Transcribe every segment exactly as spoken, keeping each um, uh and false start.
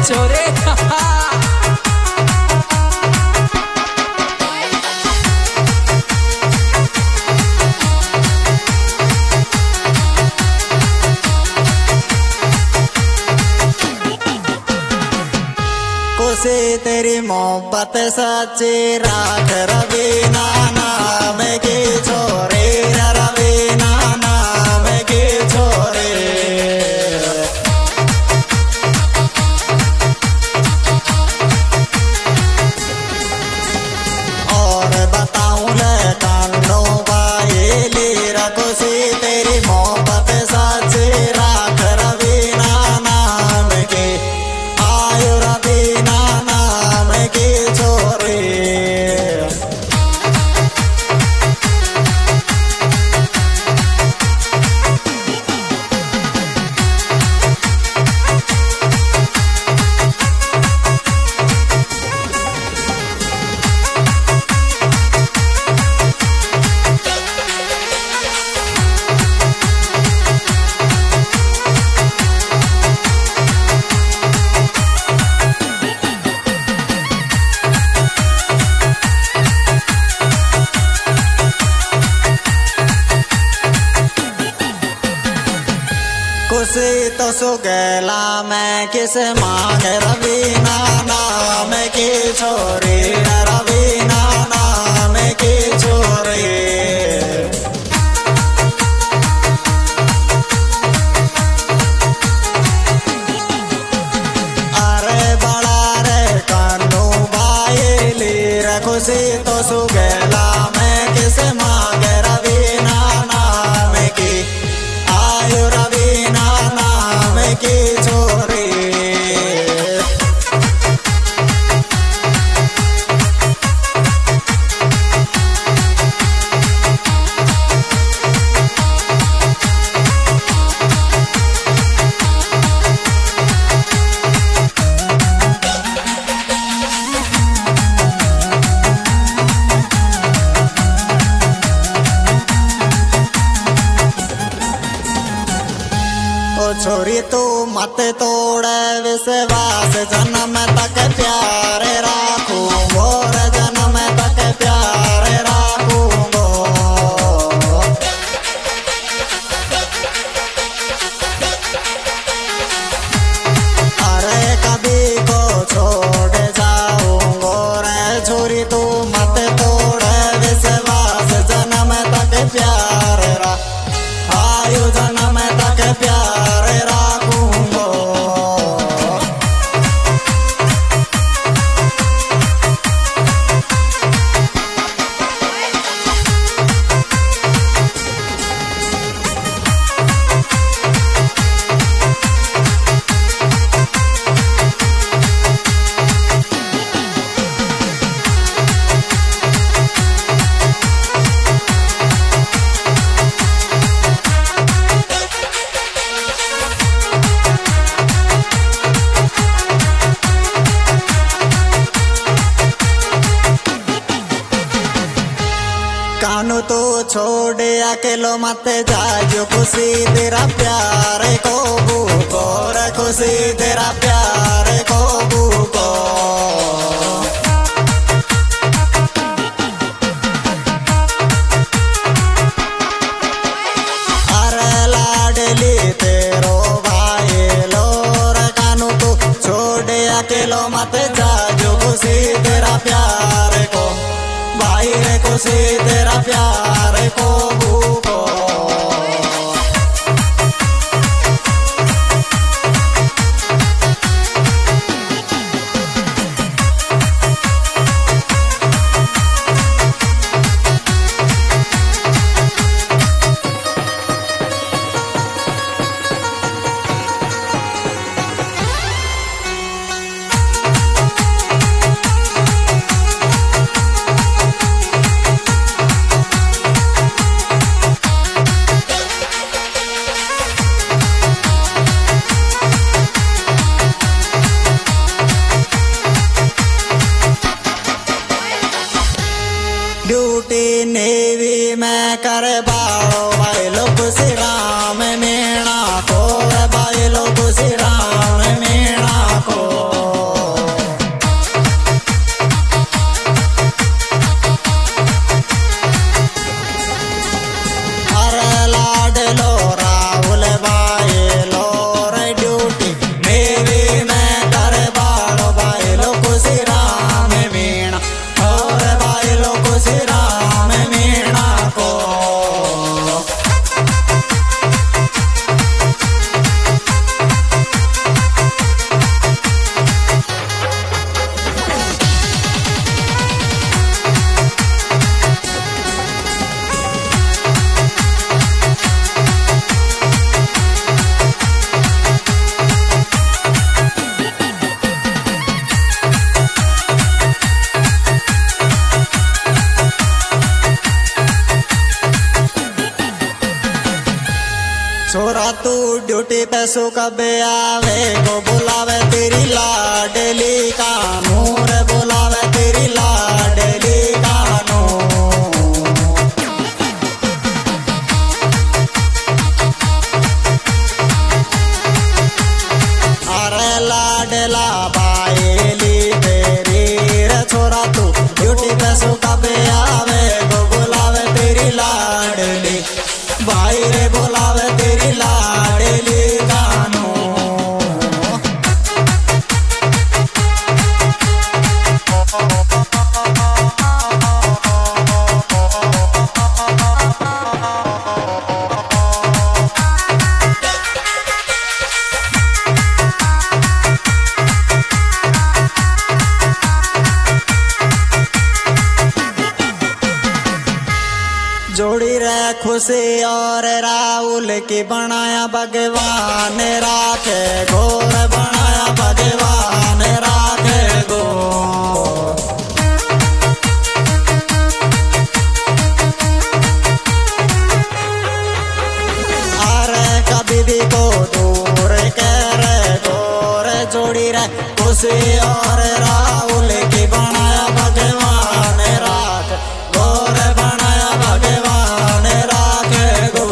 छोरे कुसी तेरी मोहब्बत सच्ची राख रवीना नाम की छोरे रवीना नाम की छोरे और बताऊं ले कानों भाई लीरा कुसी तेरी मोहब्बत सच्ची राख रवीना नाम की आयु रवीना नाम की छोरी कुसी तो सुगेला मैं किस मांग रवीना नाम की छोरी रवीना नाम की छोरी अरे बड़ा रे कानू भाई लीर खुशी तो सुगेला मैं किस मांग रवीना नाम की आयु रवीना नाम की छोरी ओ छोरी तू मत तोड़े विश्वास जन्म तक प्यार राखू मोर जन्म तक प्यार राखू अरे कभी को छोड़ जाऊंगो रे छोरी तू मत तोड़े विश्वास जन्म तक प्यार रा आयु जन्म तक प्यार राखूंगो कानू तो छोड़ अकेलो मत जाजो खुशी तेरा प्यार को भूको रे खुशी तेरा प्यार को भूको अरे लाडली तेरो भाई लो रे कानू तो छोड़ अकेलो मत जाजो खुशी तेरा प्यार को भाई रे खुशी तेरा प्यार को भूको ड्यूटी पे सु कबे आवे को बुलावे तेरी लाडली कानू रे बुलावे तेरी लाडली कानू। अरे लाडला बायली तेरी रे छोरा तू ड्यूटी पे सु कबे आवे को बुलावे तेरी लाडली भाई रे बुलावे तेरी लाडली कानू। जोड़ी रे खुशी और राहुल की बनाया भगवान राखे गोर बनाया भगवान राखे गो। अरे कभी भी को दूर करे गोर जोड़ी रे खुशी और राहुल की बनाया भगवान राख गोर बनाया भगवान राखे गो।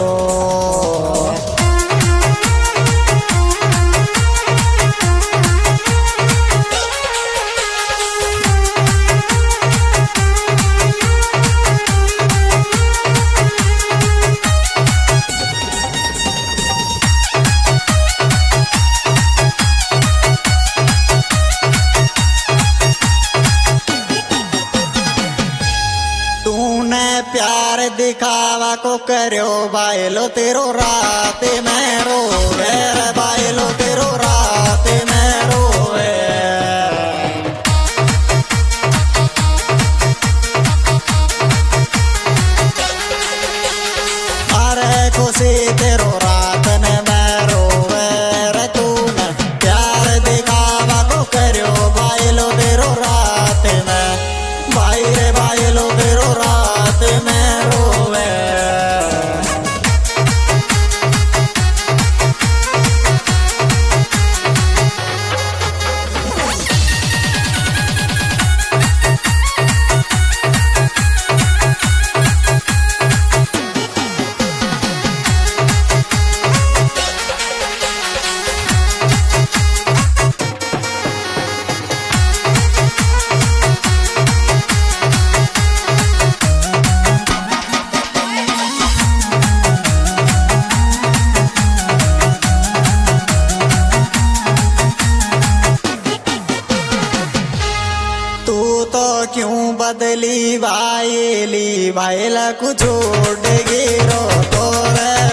तूने प्यार दिखावा को करो बायलो तेरो रात में रोवे रे बायलो तेरो रात में रोवे। अरे खुशी तेरो रात ने मैं रोवे रे तूने प्यार दिखावा को करो बायलो तेरो रात में भाई रे बायलो तेरो रात में रोवे। तू तो क्यों बदली भाईली भाईला कुछ छोड़ गिरो तो रे